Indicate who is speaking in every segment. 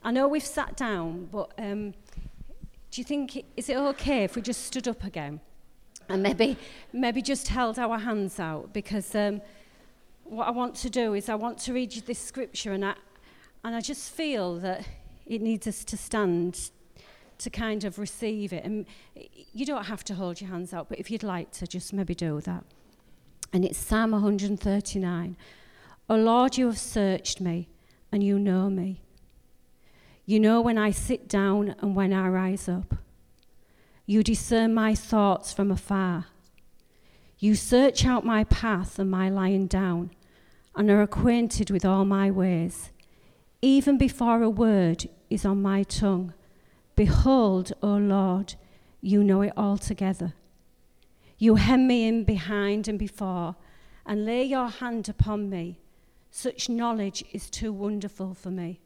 Speaker 1: I know we've sat down, but do you think, is it okay if we just stood up again? And maybe just held our hands out, because what I want to do is I want to read you this scripture, and I just feel that it needs us to stand to kind of receive it. And you don't have to hold your hands out, but if you'd like to, just maybe do that. And it's Psalm 139. O Lord, you have searched me, and you know me. You know when I sit down and when I rise up. You discern my thoughts from afar. You search out my path and my lying down, and are acquainted with all my ways. Even before a word is on my tongue, behold, O Lord, you know it altogether. You hem me in behind and before, and lay your hand upon me. Such knowledge is too wonderful for me.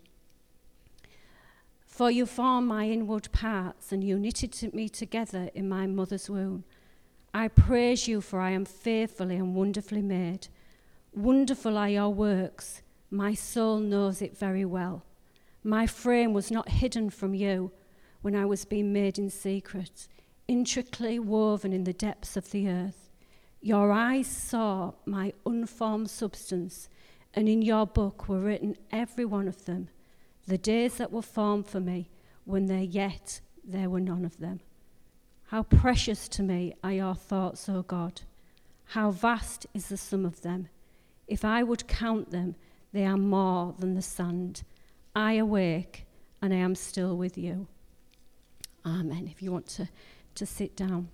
Speaker 1: For you formed my inward parts, and you knitted me together in my mother's womb. I praise you, for I am fearfully and wonderfully made. Wonderful are your works. My soul knows it very well. My frame was not hidden from you when I was being made in secret, intricately woven in the depths of the earth. Your eyes saw my unformed substance, and in your book were written every one of them, the days that were formed for me, when there were none of them. How precious to me are your thoughts, O God. How vast is the sum of them. If I would count them, they are more than the sand. I awake, and I am still with you. Amen. If you want to sit down.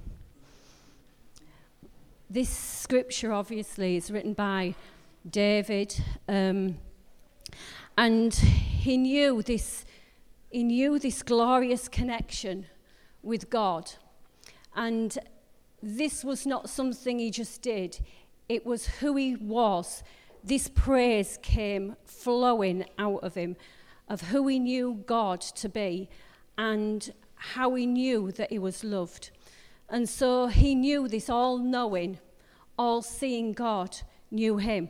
Speaker 1: This scripture, obviously, is written by David, and he knew this glorious connection with God. And this was not something he just did. It was who he was. This praise came flowing out of him, of who he knew God to be and how he knew that he was loved. And so he knew this all-knowing, all-seeing God knew him.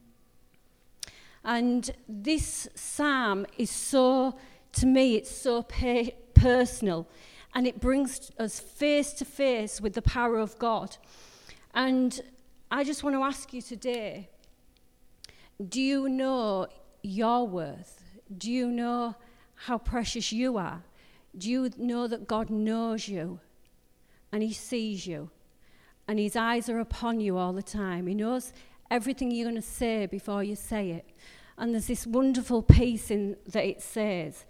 Speaker 1: And this psalm is so, to me, it's so personal, and it brings us face to face with the power of God. And I just want to ask you today, do you know your worth? Do you know how precious you are? Do you know that God knows you and he sees you and his eyes are upon you all the time? He knows everything you're going to say before you say it. And there's this wonderful piece in that it says,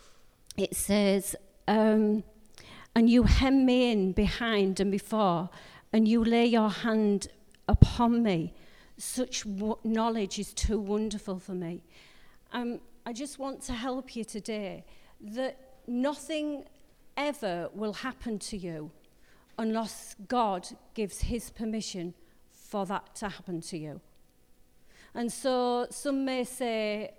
Speaker 1: and you hem me in behind and before, and you lay your hand upon me. Such knowledge is too wonderful for me. I just want to help you today that nothing ever will happen to you unless God gives his permission for that to happen to you. And so some may say,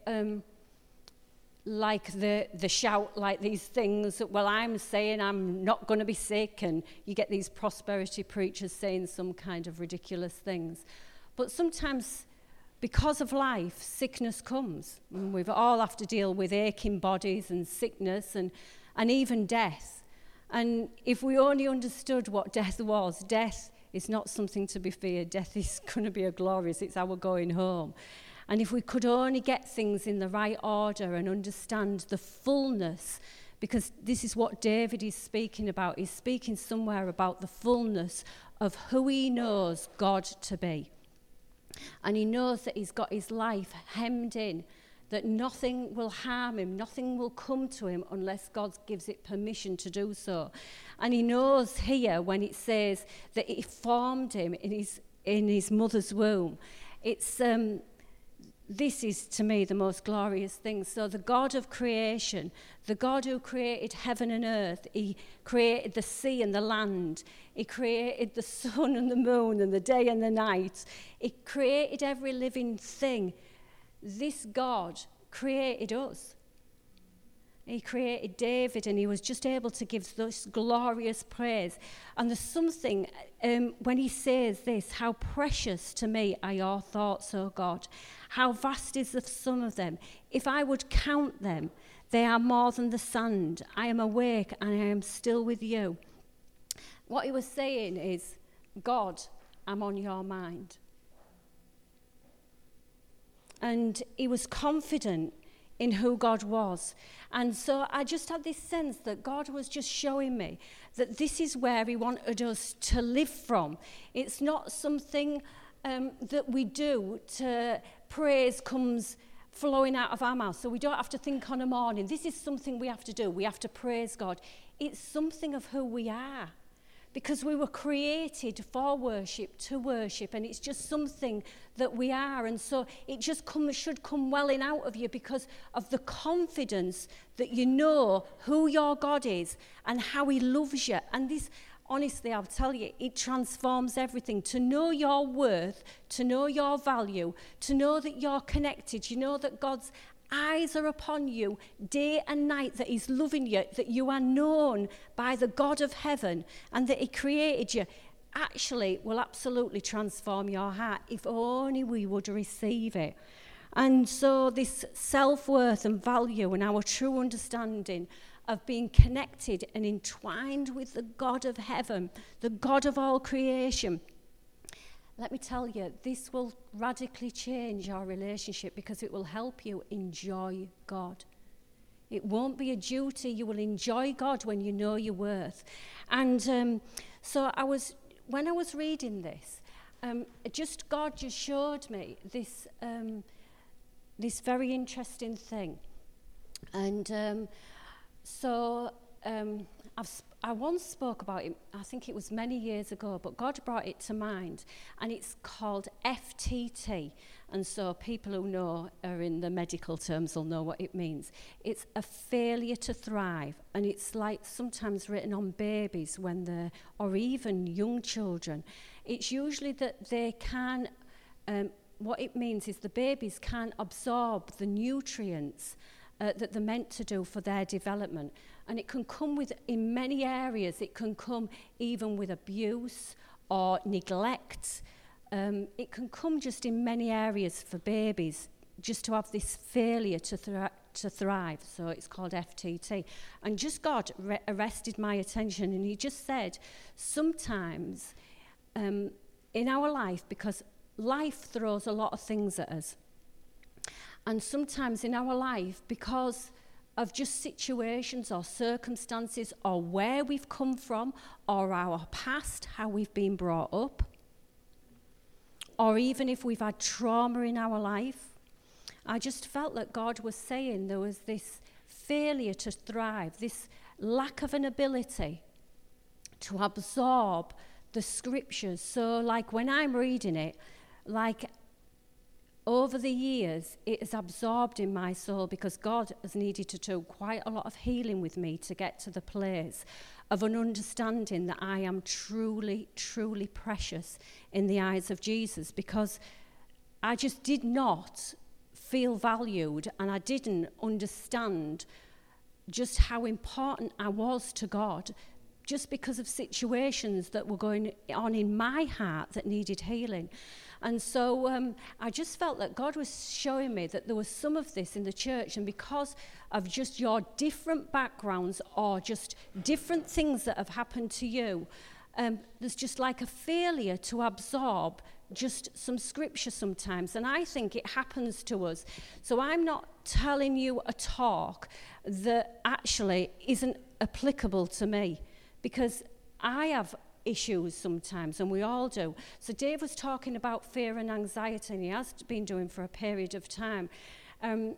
Speaker 1: like the shout, like these things, that, well, I'm saying I'm not going to be sick, and you get these prosperity preachers saying some kind of ridiculous things. But sometimes, because of life, sickness comes. And we all have to deal with aching bodies and sickness and even death. And if we only understood what death was, death is not something to be feared. Death is going to be a glorious, it's our going home. And if we could only get things in the right order and understand the fullness, because this is what David is speaking about. He's speaking somewhere about the fullness of who he knows God to be. And he knows that he's got his life hemmed in, that nothing will harm him, nothing will come to him unless God gives it permission to do so. And he knows here when it says that he formed him in his mother's womb. It's this is, to me, the most glorious thing. So the God of creation, the God who created heaven and earth, he created the sea and the land. He created the sun and the moon and the day and the night. He created every living thing. This God created us. He created David, and he was just able to give this glorious praise. And there's something, when he says this, how precious to me are your thoughts, O God. How vast is the sum of them. If I would count them, They are more than the sand. I am awake and I am still with you. What he was saying is, God, I'm on your mind. And he was confident in who God was. And so I just had this sense that God was just showing me that this is where he wanted us to live from. It's not something that we do to praise comes flowing out of our mouth. So we don't have to think on a morning, this is something we have to do. We have to praise God. It's something of who we are. Because we were created for worship, to worship, and it's just something that we are. And so it just should come welling out of you because of the confidence that you know who your God is and how he loves you. And this, honestly, I'll tell you, it transforms everything. To know your worth, to know your value, to know that you're connected, you know that God's eyes are upon you day and night, that he's loving you, that you are known by the God of heaven and that he created you, actually will absolutely transform your heart if only we would receive it. And so this self-worth and value and our true understanding of being connected and entwined with the God of heaven, the God of all creation, let me tell you, this will radically change your relationship because it will help you enjoy God. It won't be a duty. You will enjoy God when you know your worth. And so when I was reading this, God just showed me this very interesting thing. And I once spoke about it, I think it was many years ago, but God brought it to mind, and it's called FTT. And so people who know are in the medical terms will know what it means. It's a failure to thrive, and it's like sometimes written on babies or even young children. It's usually that they can, what it means is the babies can't absorb the nutrients that they're meant to do for their development. And it can come in many areas. It can come even with abuse or neglect. It can come just in many areas for babies, just to have this failure to thrive. So it's called FTT. And just God arrested my attention, and he just said, sometimes in our life, because life throws a lot of things at us, and sometimes in our life, because of just situations or circumstances or where we've come from or our past, how we've been brought up, or even if we've had trauma in our life, I just felt that God was saying there was this failure to thrive, this lack of an ability to absorb the scriptures. So like when I'm reading it, like over the years, it has absorbed in my soul because God has needed to do quite a lot of healing with me to get to the place of an understanding that I am truly, truly precious in the eyes of Jesus, because I just did not feel valued and I didn't understand just how important I was to God, just because of situations that were going on in my heart that needed healing. And so I just felt that God was showing me that there was some of this in the church, and because of just your different backgrounds or just different things that have happened to you, there's just like a failure to absorb just some scripture sometimes. And I think it happens to us. So I'm not telling you a talk that actually isn't applicable to me, because I have issues sometimes, and we all do. So Dave was talking about fear and anxiety, and he has been doing for a period of time. And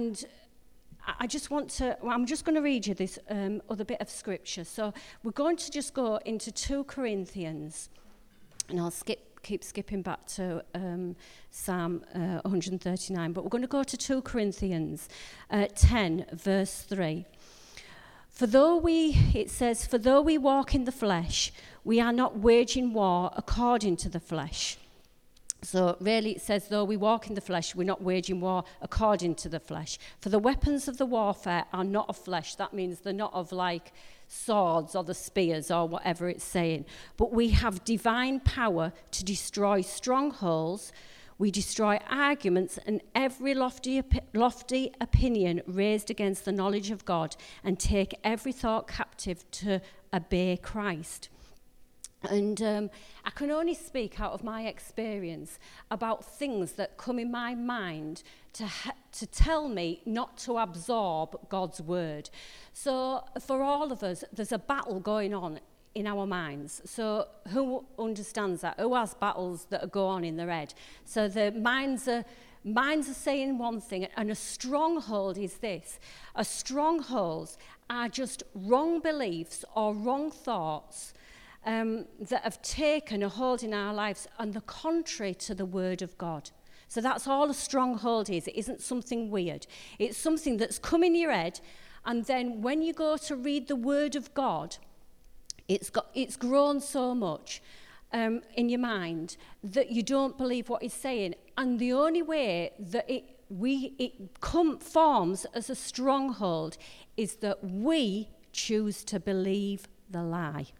Speaker 1: I just want to, I'm just going to read you this other bit of scripture. So we're going to just go into 2 Corinthians, and I'll keep skipping back to Psalm 139, but we're going to go to 2 Corinthians 10, verse 3. For though we walk in the flesh, we are not waging war according to the flesh. So really it says, though we walk in the flesh, we're not waging war according to the flesh. For the weapons of the warfare are not of flesh. That means they're not of like swords or the spears or whatever it's saying. But we have divine power to destroy strongholds. We destroy arguments and every lofty opinion raised against the knowledge of God, and take every thought captive to obey Christ. And I can only speak out of my experience about things that come in my mind to tell me not to absorb God's word. So for all of us, there's a battle going on in our minds. So who understands that? Who has battles that go on in their head? So the minds are saying one thing, and a stronghold is this. A strongholds are just wrong beliefs or wrong thoughts that have taken a hold in our lives and the contrary to the word of God. So that's all a stronghold is. It isn't something weird. It's something that's come in your head, and then when you go to read the word of God, it's grown so much in your mind that you don't believe what he's saying. And the only way that it forms as a stronghold is that we choose to believe the lie.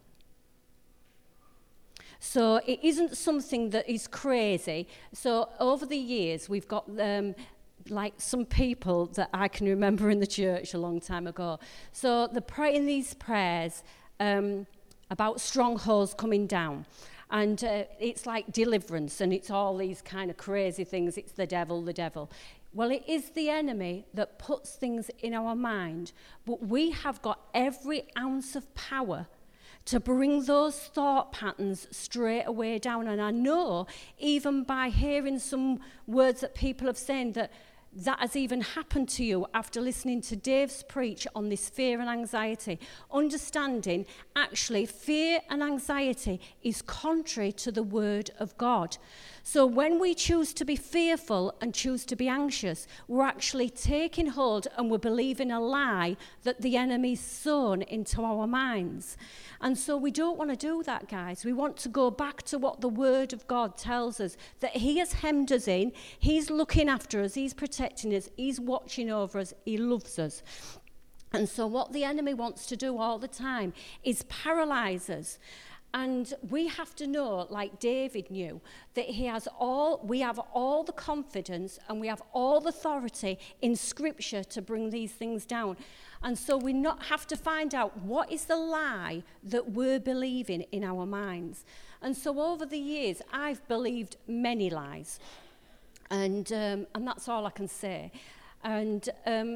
Speaker 1: So it isn't something that is crazy. So over the years, we've got like some people that I can remember in the church a long time ago. So they're praying these prayers about strongholds coming down. And it's like deliverance, and it's all these kind of crazy things. It's the devil, the devil. Well, it is the enemy that puts things in our mind, but we have got every ounce of power to bring those thought patterns straight away down. And I know, even by hearing some words that people have said, that has even happened to you after listening to Dave's preach on this fear and anxiety. Understanding, actually, fear and anxiety is contrary to the word of God. So when we choose to be fearful and choose to be anxious, we're actually taking hold and we're believing a lie that the enemy's sown into our minds. And so we don't want to do that, guys. We want to go back to what the word of God tells us, that he has hemmed us in, he's looking after us, he's protecting us, he's watching over us, he loves us. And so what the enemy wants to do all the time is paralyze us. And we have to know, like David knew, that we have all the confidence and we have all the authority in Scripture to bring these things down. And so we not have to find out what is the lie that we're believing in our minds. And so over the years, I've believed many lies. And that's all I can say. And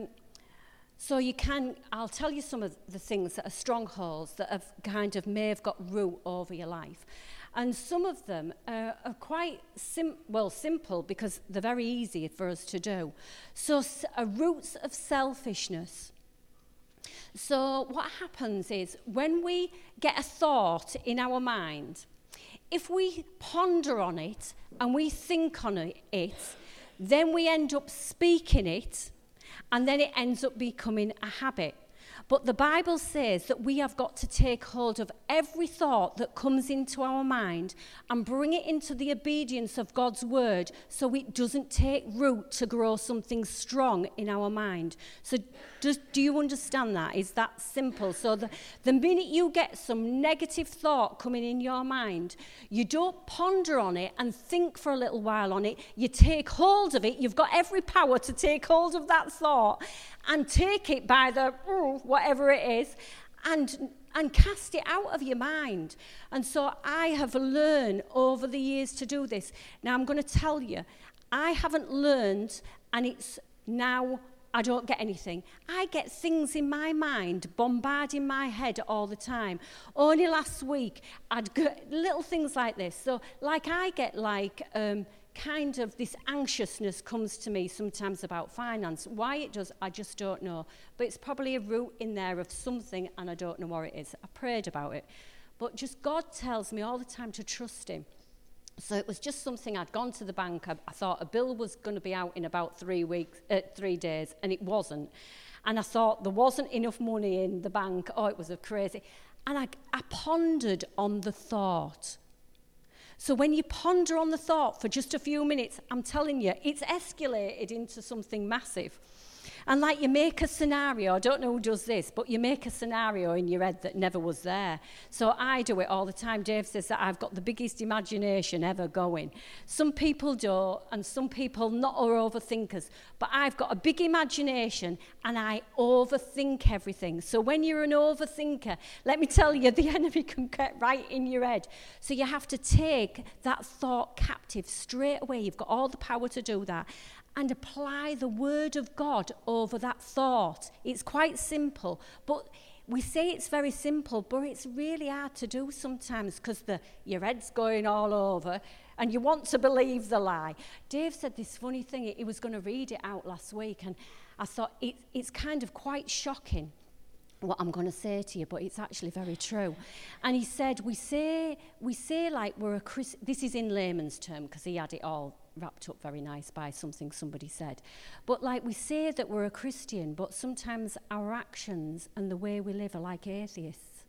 Speaker 1: so I'll tell you some of the things that are strongholds that have may have got root over your life. And some of them are quite simple because they're very easy for us to do. So roots of selfishness. So what happens is when we get a thought in our mind, if we ponder on it and we think on it, then we end up speaking it, and then it ends up becoming a habit. But the Bible says that we have got to take hold of every thought that comes into our mind and bring it into the obedience of God's word so it doesn't take root to grow something strong in our mind. So do you understand that? Is that simple? So the minute you get some negative thought coming in your mind, you don't ponder on it and think for a little while on it. You take hold of it. You've got every power to take hold of that thought and take it by the whatever it is, and cast it out of your mind. And so I have learned over the years to do this. Now I'm going to tell you, I haven't learned, and it's now I don't get anything. I get things in my mind bombarding my head all the time. Only last week I'd get little things like this. So I get kind of this anxiousness comes to me sometimes about finance. Why it does, I just don't know. But it's probably a root in there of something, and I don't know what it is. I prayed about it. But just God tells me all the time to trust him. So it was just something. I'd gone to the bank. I thought a bill was going to be out in about 3 days, and it wasn't. And I thought there wasn't enough money in the bank. Oh, it was crazy. And I pondered on the thought. So when you ponder on the thought for just a few minutes, I'm telling you, it's escalated into something massive. And like you make a scenario, I don't know who does this, but you make a scenario in your head that never was there. So I do it all the time. Dave says that I've got the biggest imagination ever going. Some people don't, and some people not are overthinkers. But I've got a big imagination, and I overthink everything. So when you're an overthinker, let me tell you, the enemy can get right in your head. So you have to take that thought captive straight away. You've got all the power to do that. And apply the word of God over that thought. It's quite simple, but we say it's very simple, but it's really hard to do sometimes because your head's going all over and you want to believe the lie. Dave said this funny thing, he was going to read it out last week, and I thought it's kind of quite shocking what I'm going to say to you, but it's actually very true. And he said, we say like we're a Christian. This is in layman's term because he had it all wrapped up very nice by something somebody said. But like we say that we're a Christian, but sometimes our actions and the way we live are like atheists.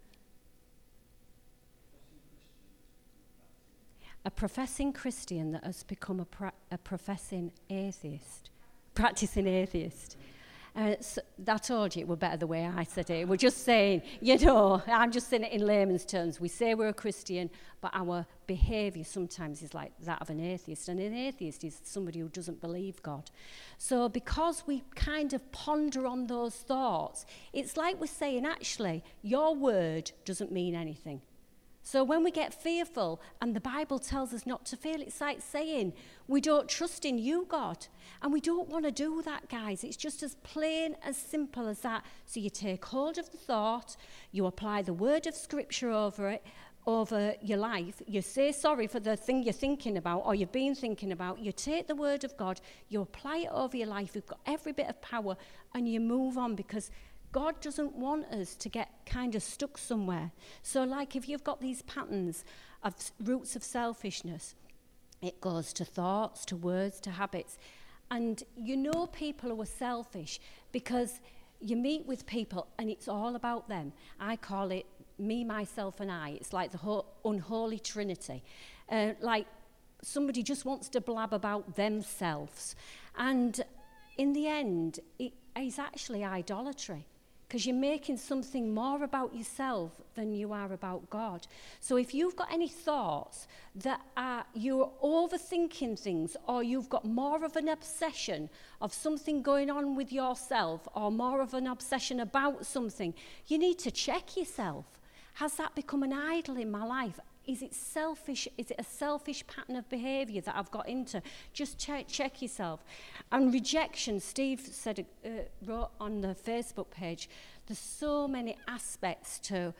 Speaker 1: A professing Christian that has become a professing atheist, practicing atheist. So I told you it were better the way I said it. We're just saying, I'm just saying it in layman's terms. We say we're a Christian, but our behaviour sometimes is like that of an atheist. And an atheist is somebody who doesn't believe God. So because we kind of ponder on those thoughts, it's like we're saying, actually, your word doesn't mean anything. So when we get fearful, and the Bible tells us not to fear, it's like saying, we don't trust in you, God. And we don't want to do that, guys. It's just as plain, as simple as that. So you take hold of the thought, you apply the word of Scripture over your life. You say sorry for the thing you're thinking about or you've been thinking about. You take the word of God, you apply it over your life. You've got every bit of power, and you move on, because God doesn't want us to get kind of stuck somewhere. So like if you've got these patterns of roots of selfishness, it goes to thoughts, to words, to habits. And people who are selfish because you meet with people and it's all about them. I call it me, myself and I. It's like the unholy trinity. Like somebody just wants to blab about themselves. And in the end, it is actually idolatry. Because you're making something more about yourself than you are about God. So if you've got any thoughts that you're overthinking things, or you've got more of an obsession of something going on with yourself, or more of an obsession about something, you need to check yourself. Has that become an idol in my life? Is it selfish? Is it a selfish pattern of behaviour that I've got into? Just check yourself. And rejection, Steve said, wrote on the Facebook page, there's so many aspects to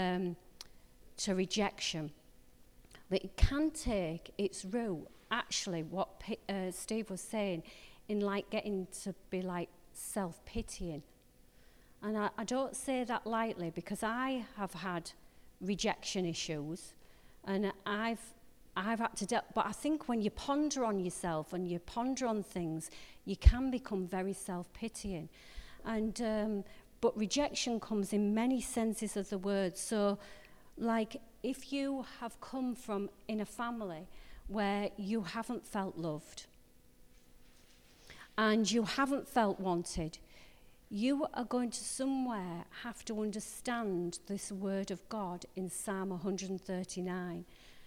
Speaker 1: rejection. But it can take its root, actually, what Steve was saying, in like getting to be like self-pitying. And I don't say that lightly, because I have had rejection issues. And I've had to but I think when you ponder on yourself and you ponder on things, you can become very self-pitying. And but rejection comes in many senses of the word. So, like, if you have come from in a family where you haven't felt loved and you haven't felt wanted, you are going to somewhere have to understand this word of God in Psalm 139.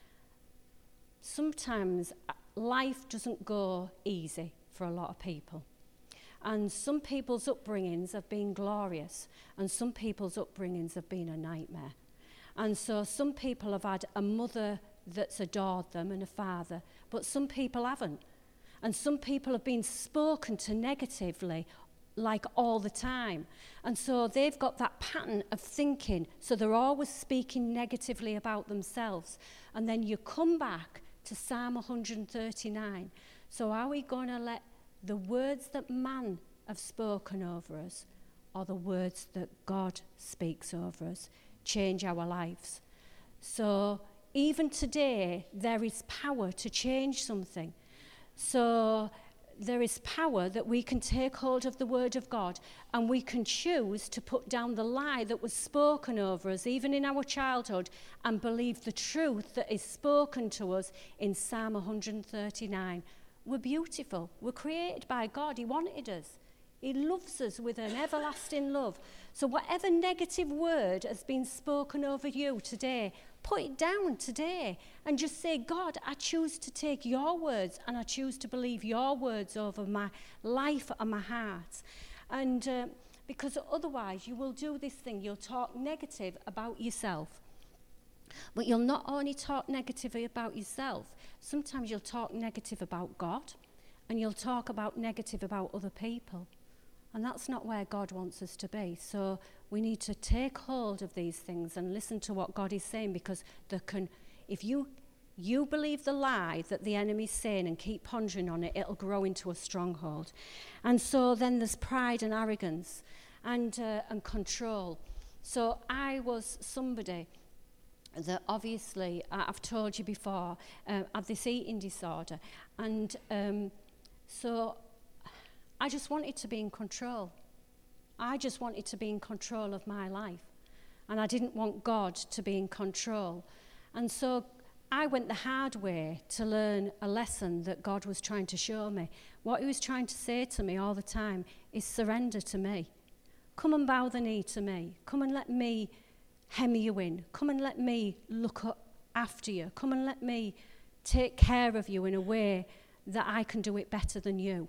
Speaker 1: Sometimes life doesn't go easy for a lot of people. And some people's upbringings have been glorious, and some people's upbringings have been a nightmare. And so some people have had a mother that's adored them and a father, but some people haven't. And some people have been spoken to negatively like all the time. And so they've got that pattern of thinking, so they're always speaking negatively about themselves. And then you come back to Psalm 139. So are we going to let the words that man have spoken over us, or the words that God speaks over us, change our lives? So even today, there is power to change something. So there is power that we can take hold of the word of God, and we can choose to put down the lie that was spoken over us, even in our childhood, and believe the truth that is spoken to us in Psalm 139. We're beautiful. We're created by God. He wanted us. He loves us with an everlasting love. So whatever negative word has been spoken over you today, put it down today and just say, God, I choose to take your words and I choose to believe your words over my life and my heart. And because otherwise you will do this thing, you'll talk negative about yourself. But you'll not only talk negatively about yourself, sometimes you'll talk negative about God and you'll talk about negative about other people. And that's not where God wants us to be. So we need to take hold of these things and listen to what God is saying, because if you believe the lie that the enemy's saying and keep pondering on it, it'll grow into a stronghold. And so then there's pride and arrogance and control. So I was somebody that obviously, I've told you before, had this eating disorder. And so I just wanted to be in control. I just wanted to be in control of my life. And I didn't want God to be in control. And so I went the hard way to learn a lesson that God was trying to show me. What he was trying to say to me all the time is surrender to me. Come and bow the knee to me. Come and let me hem you in. Come and let me look after you. Come and let me take care of you in a way that I can do it better than you.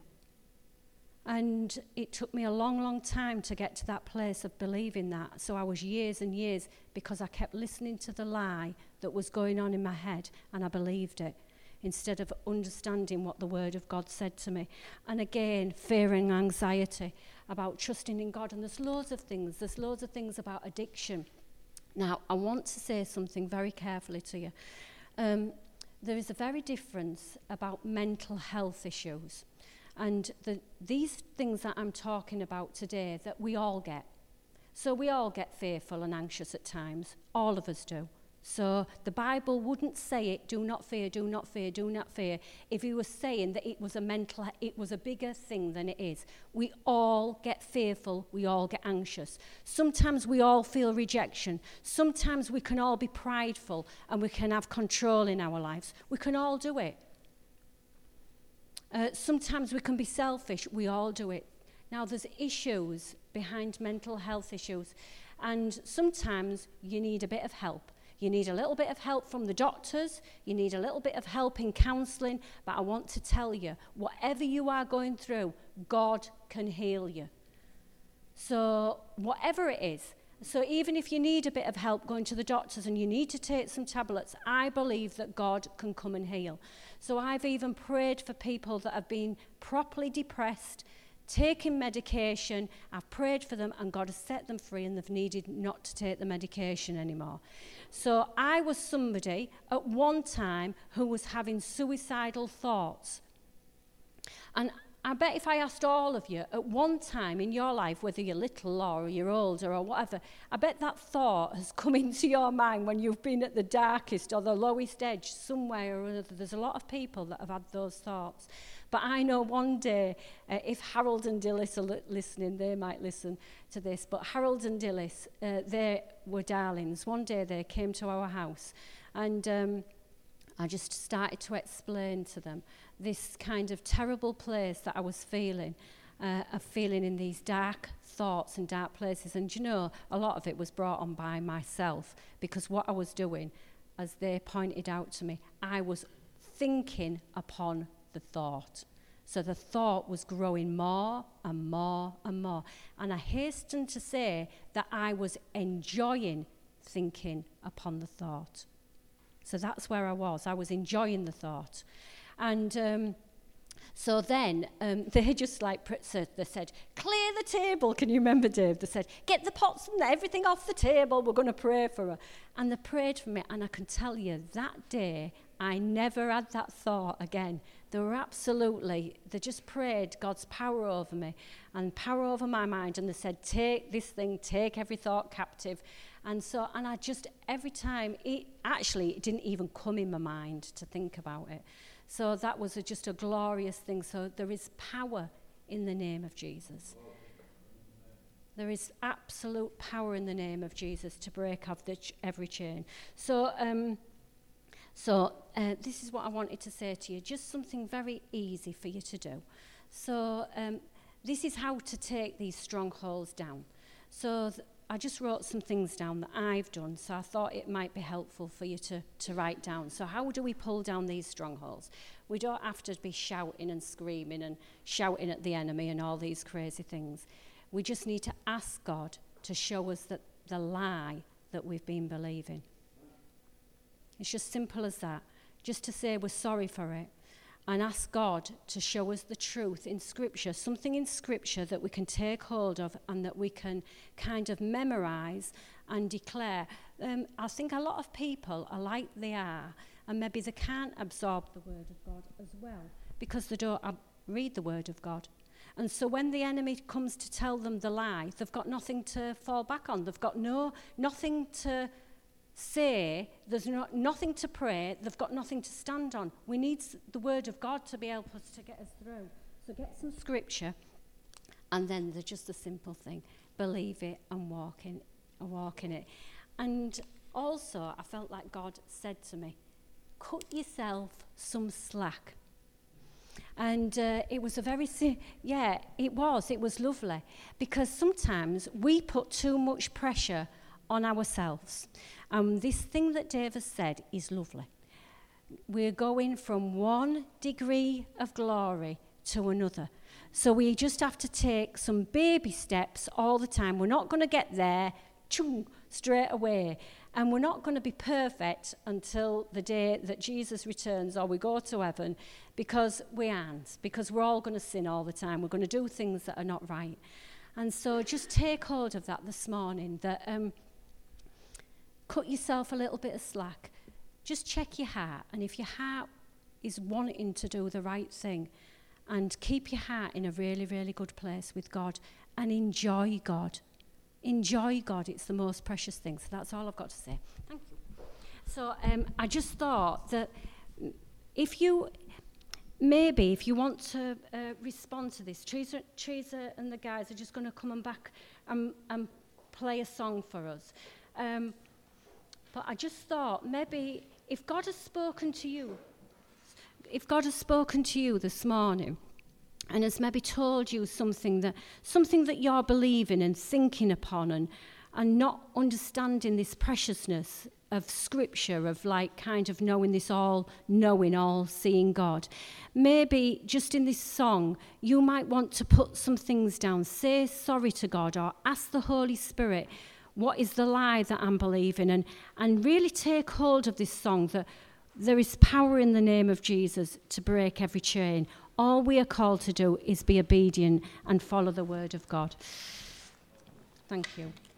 Speaker 1: And it took me a long, long time to get to that place of believing that. So I was years and years, because I kept listening to the lie that was going on in my head, and I believed it instead of understanding what the word of God said to me. And again, fear and anxiety about trusting in God. And there's loads of things. There's loads of things about addiction. Now, I want to say something very carefully to you. There is a very difference about mental health issues. And these things that I'm talking about today, that we all get. So we all get fearful and anxious at times. All of us do. So the Bible wouldn't say it, do not fear, do not fear, do not fear, if he was saying that it was a bigger thing than it is. We all get fearful, we all get anxious. Sometimes we all feel rejection. Sometimes we can all be prideful and we can have control in our lives. We can all do it. Sometimes we can be selfish. We all do it. Now, there's issues behind mental health issues, and sometimes you need a bit of help. You need a little bit of help from the doctors. You need a little bit of help in counselling. But I want to tell you, whatever you are going through, God can heal you. So whatever it is, so even if you need a bit of help going to the doctors and you need to take some tablets, I believe that God can come and heal. So I've even prayed for people that have been properly depressed, taking medication. I've prayed for them and God has set them free, and they've needed not to take the medication anymore. So I was somebody at one time who was having suicidal thoughts. And I bet if I asked all of you at one time in your life, whether you're little or you're older or whatever, I bet that thought has come into your mind when you've been at the darkest or the lowest edge somewhere or other. There's a lot of people that have had those thoughts. But I know one day, if Harold and Dillis are listening, they might listen to this. But Harold and Dillis, they were darlings. One day they came to our house, and I just started to explain to them this kind of terrible place that I was feeling, of feeling in these dark thoughts and dark places. And you know, a lot of it was brought on by myself, because what I was doing, as they pointed out to me, I was thinking upon the thought. So the thought was growing more and more and more. And I hasten to say that I was enjoying thinking upon the thought. So that's where I was. I was enjoying the thought. And so then they just they said, clear the table. Can you remember, Dave? They said, get the pots and everything off the table. We're going to pray for her. And they prayed for me. And I can tell you, that day, I never had that thought again. They just prayed God's power over me and power over my mind. And they said, take this thing, take every thought captive. And I just, every time, it didn't even come in my mind to think about it. So that was just a glorious thing. So there is power in the name of Jesus. There is absolute power in the name of Jesus to break off every chain. So this is what I wanted to say to you. Just something very easy for you to do. So this is how to take these strongholds down. So I just wrote some things down that I've done, so I thought it might be helpful for you to write down. So how do we pull down these strongholds? We don't have to be shouting and screaming and shouting at the enemy and all these crazy things. We just need to ask God to show us that the lie that we've been believing. It's just simple as that. Just to say we're sorry for it and ask God to show us the truth in Scripture, something in Scripture that we can take hold of and that we can kind of memorize and declare. I think a lot of people are like they are, and maybe they can't absorb the Word of God as well because they don't read the Word of God. And so when the enemy comes to tell them the lie, they've got nothing to fall back on. They've got nothing to say, there's nothing to pray, they've got nothing to stand on. We need the Word of God to be able to get us through. So get some Scripture, and then there's just a simple thing. Believe it and walk in it. And also, I felt like God said to me, cut yourself some slack. And it was it was lovely. Because sometimes we put too much pressure on ourselves. This thing that Dave has said is lovely. We're going from one degree of glory to another. So we just have to take some baby steps all the time. We're not going to get there straight away. And we're not going to be perfect until the day that Jesus returns or we go to heaven, because we aren't. Because we're all going to sin all the time. We're going to do things that are not right. And so just take hold of that this morning, that cut yourself a little bit of slack. Just check your heart. And if your heart is wanting to do the right thing, and keep your heart in a really, really good place with God, and enjoy God. Enjoy God. It's the most precious thing. So that's all I've got to say. Thank you. So I just thought that if you want to respond to this, Teresa and the guys are just going to come and back and play a song for us. But I just thought maybe if God has spoken to you this morning and has maybe told you something that you're believing and thinking upon and not understanding this preciousness of Scripture, of like kind of knowing this all-knowing, all-seeing God. Maybe just in this song, you might want to put some things down, say sorry to God, or ask the Holy Spirit, what is the lie that I'm believing? And really take hold of this song, that there is power in the name of Jesus to break every chain. All we are called to do is be obedient and follow the Word of God. Thank you.